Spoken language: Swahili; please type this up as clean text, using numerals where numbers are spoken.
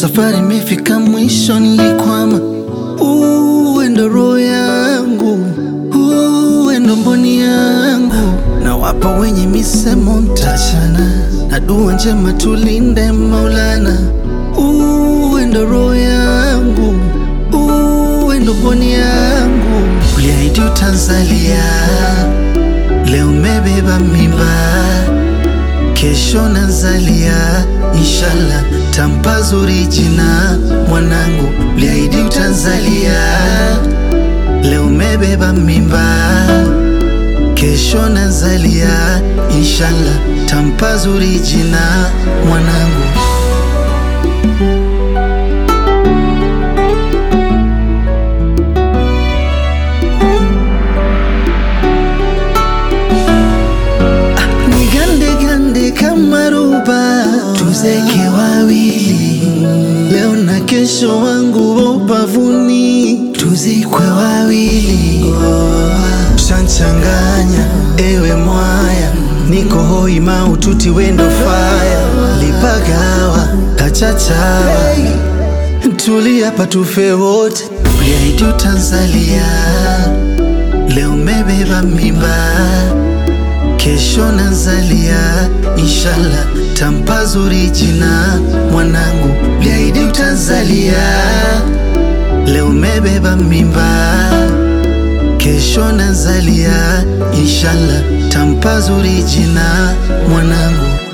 Safari imefika mwisho, nilikwama. Uwe ndo roho yangu, uwe ndo mboni yangu. Na wapa wenye misemo mtachana, na dua njema tulinde Maulana. Uwe ndo roho yangu, uwe ndo mboni yangu. Uliahidi utazalia, leo umebeba mimba, kesho nazalia. Inshallah tampa zuri jina mwanangu. Uliahidi utazalia, leo umebeba mimba, kesho nazalia. Inshallah tampa zuri jina mwanangu. Kama ruba tuzeke wawili, leo na kesho wangu wa ubavuni, tuzikwe wawili. Shanchanganya ewe mwaya, niko hoi maututi wendo fire. Lipagawa kachachawa, tulia patufe wote. Uliahidi utazalia, leo umebeba mimba, kesho nazalia. Inshallah tampa zuri jina mwanangu. Uliahidi utazalia, leo umebeba mimba, kesho nazalia. Inshallah tampa zuri jina mwanangu.